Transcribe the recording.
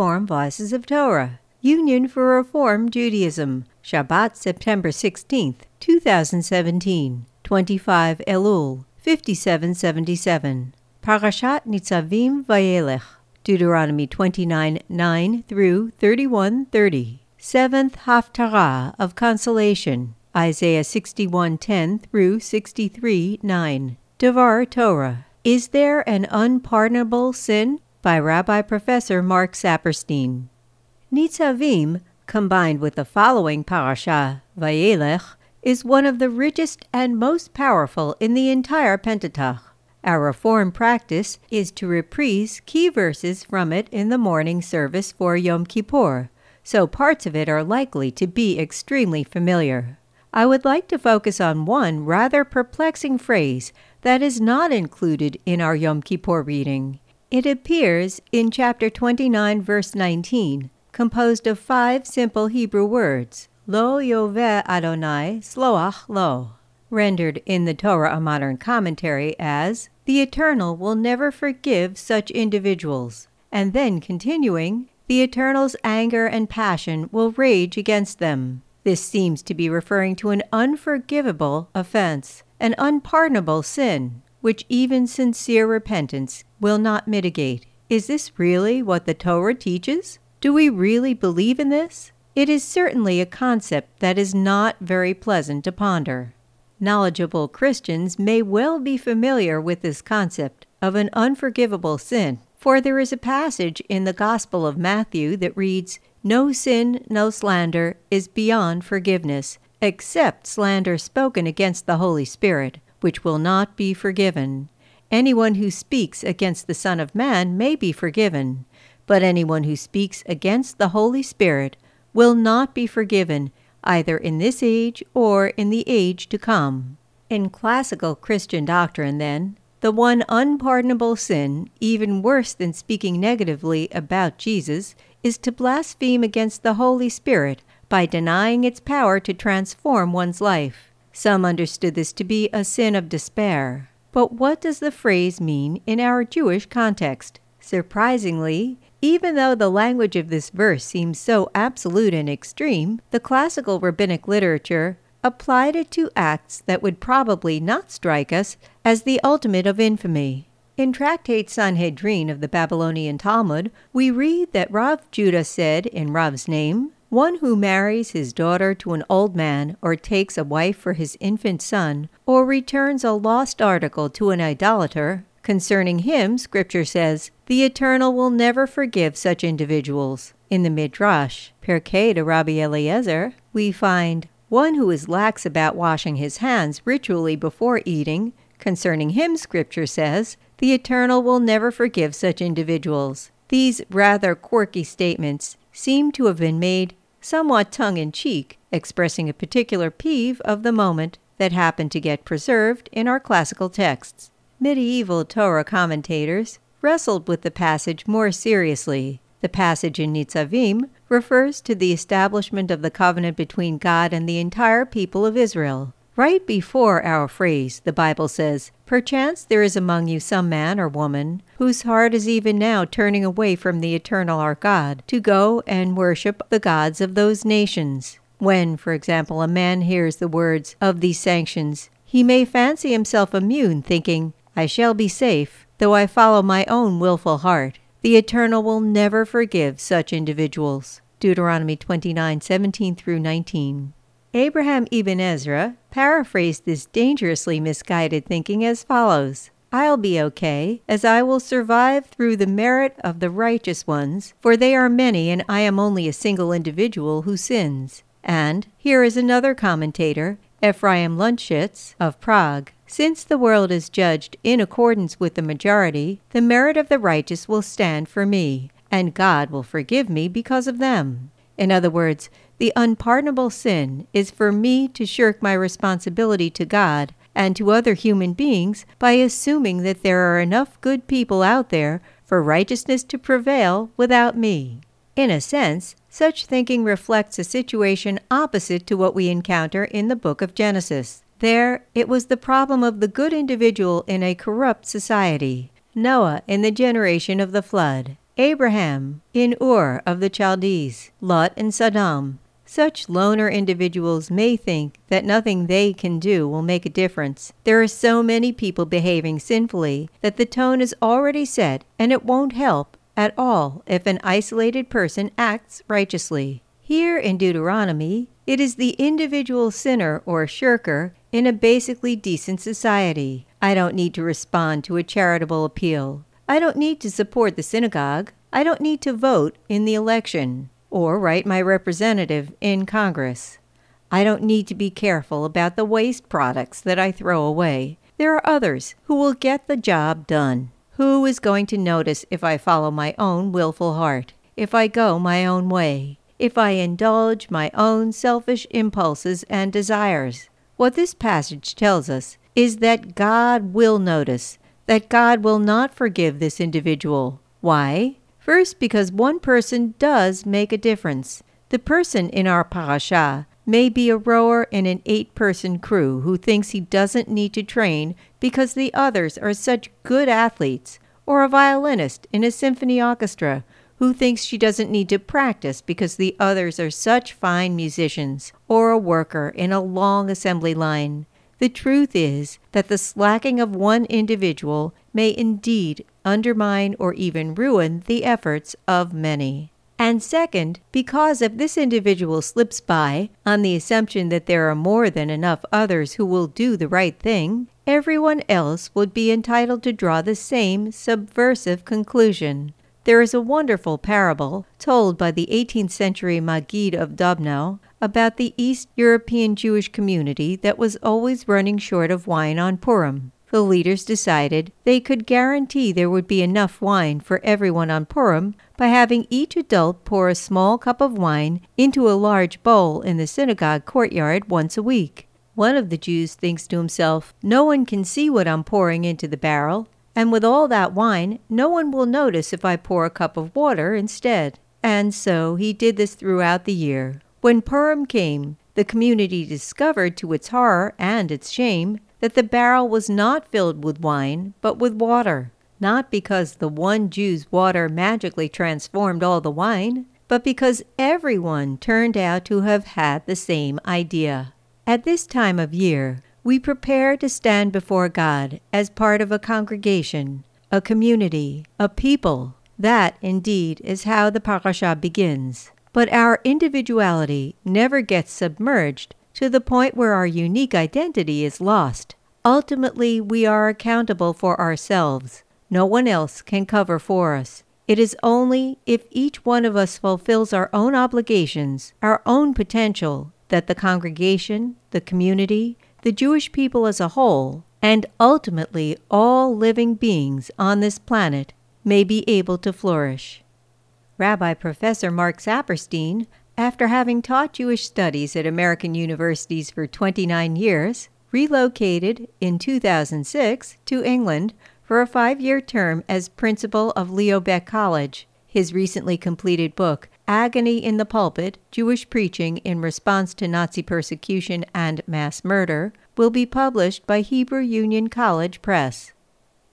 Reform Voices of Torah, Union for Reform Judaism, Shabbat, September 16, 2017, 25 Elul, 5777. Parashat Nitzavim Vayelech, Deuteronomy 29:9 through 31:30. Seventh Haftarah of Consolation, Isaiah 61:10 through 63:9. Devar Torah, Is There an Unpardonable Sin? By Rabbi Professor Mark Saperstein. Nitzavim, combined with the following parasha, Vayelech, is one of the richest and most powerful in the entire Pentateuch. Our Reform practice is to reprise key verses from it in the morning service for Yom Kippur, so parts of it are likely to be extremely familiar. I would like to focus on one rather perplexing phrase that is not included in our Yom Kippur reading. It appears in chapter 29, verse 19, composed of 5 simple Hebrew words, Lo Yoveh Adonai Sloach Lo, rendered in the Torah, a modern commentary, as, The Eternal will never forgive such individuals, and then continuing, The Eternal's anger and passion will rage against them. This seems to be referring to an unforgivable offense, an unpardonable sin, which even sincere repentance will not mitigate. Is this really what the Torah teaches? Do we really believe in this? It is certainly a concept that is not very pleasant to ponder. Knowledgeable Christians may well be familiar with this concept of an unforgivable sin, for there is a passage in the Gospel of Matthew that reads, No sin, no slander is beyond forgiveness, except slander spoken against the Holy Spirit, which will not be forgiven. Anyone who speaks against the Son of Man may be forgiven, but anyone who speaks against the Holy Spirit will not be forgiven, either in this age or in the age to come. In classical Christian doctrine, then, the one unpardonable sin, even worse than speaking negatively about Jesus, is to blaspheme against the Holy Spirit by denying its power to transform one's life. Some understood this to be a sin of despair. But what does the phrase mean in our Jewish context? Surprisingly, even though the language of this verse seems so absolute and extreme, the classical rabbinic literature applied it to acts that would probably not strike us as the ultimate of infamy. In Tractate Sanhedrin of the Babylonian Talmud, we read that Rav Judah said in Rav's name, One who marries his daughter to an old man, or takes a wife for his infant son, or returns a lost article to an idolater, concerning him, Scripture says, The Eternal will never forgive such individuals. In the Midrash, Pirkei de Rabbi Eliezer, we find, One who is lax about washing his hands ritually before eating, concerning him, Scripture says, The Eternal will never forgive such individuals. These rather quirky statements seem to have been made somewhat tongue-in-cheek, expressing a particular peeve of the moment that happened to get preserved in our classical texts. Medieval Torah commentators wrestled with the passage more seriously. The passage in Nitzavim refers to the establishment of the covenant between God and the entire people of Israel. Right before our phrase, the Bible says, Perchance there is among you some man or woman whose heart is even now turning away from the eternal our God to go and worship the gods of those nations. When, for example, a man hears the words of these sanctions, he may fancy himself immune, thinking, I shall be safe, though I follow my own willful heart. The Eternal will never forgive such individuals. Deuteronomy 29:17 through 19. Abraham Ibn Ezra paraphrased this dangerously misguided thinking as follows, I'll be okay, as I will survive through the merit of the righteous ones, for they are many and I am only a single individual who sins. And here is another commentator, Ephraim Lunchitz of Prague. Since the world is judged in accordance with the majority, the merit of the righteous will stand for me, and God will forgive me because of them. In other words, the unpardonable sin is for me to shirk my responsibility to God and to other human beings by assuming that there are enough good people out there for righteousness to prevail without me. In a sense, such thinking reflects a situation opposite to what we encounter in the book of Genesis. There, it was the problem of the good individual in a corrupt society. Noah in the generation of the flood. Abraham in Ur of the Chaldees, Lot and Sodom. Such loner individuals may think that nothing they can do will make a difference. There are so many people behaving sinfully that the tone is already set, and it won't help at all if an isolated person acts righteously. Here in Deuteronomy, it is the individual sinner or shirker in a basically decent society. I don't need to respond to a charitable appeal. I don't need to support the synagogue. I don't need to vote in the election or write my representative in Congress. I don't need to be careful about the waste products that I throw away. There are others who will get the job done. Who is going to notice if I follow my own willful heart, if I go my own way, if I indulge my own selfish impulses and desires? What this passage tells us is that God will notice, that God will not forgive this individual. Why? First, because one person does make a difference. The person in our parasha may be a rower in an 8-person crew who thinks he doesn't need to train because the others are such good athletes, or a violinist in a symphony orchestra who thinks she doesn't need to practice because the others are such fine musicians, or a worker in a long assembly line. The truth is that the slacking of one individual may indeed undermine or even ruin the efforts of many. And second, because if this individual slips by on the assumption that there are more than enough others who will do the right thing, everyone else would be entitled to draw the same subversive conclusion. There is a wonderful parable told by the 18th century Maggid of Dobno about the East European Jewish community that was always running short of wine on Purim. The leaders decided they could guarantee there would be enough wine for everyone on Purim by having each adult pour a small cup of wine into a large bowl in the synagogue courtyard once a week. One of the Jews thinks to himself, "No one can see what I'm pouring into the barrel, and with all that wine, no one will notice if I pour a cup of water instead." And so he did this throughout the year. When Purim came, the community discovered to its horror and its shame that the barrel was not filled with wine, but with water. Not because the one Jew's water magically transformed all the wine, but because everyone turned out to have had the same idea. At this time of year, we prepare to stand before God as part of a congregation, a community, a people. That, indeed, is how the parasha begins. But our individuality never gets submerged to the point where our unique identity is lost. Ultimately, we are accountable for ourselves. No one else can cover for us. It is only if each one of us fulfills our own obligations, our own potential, that the congregation, the community, the Jewish people as a whole, and ultimately all living beings on this planet may be able to flourish. Rabbi Professor Mark Saperstein, after having taught Jewish studies at American universities for 29 years, relocated in 2006 to England for a 5-year term as principal of Leo Baeck College. His recently completed book, Agony in the Pulpit, Jewish Preaching in Response to Nazi Persecution and Mass Murder, will be published by Hebrew Union College Press.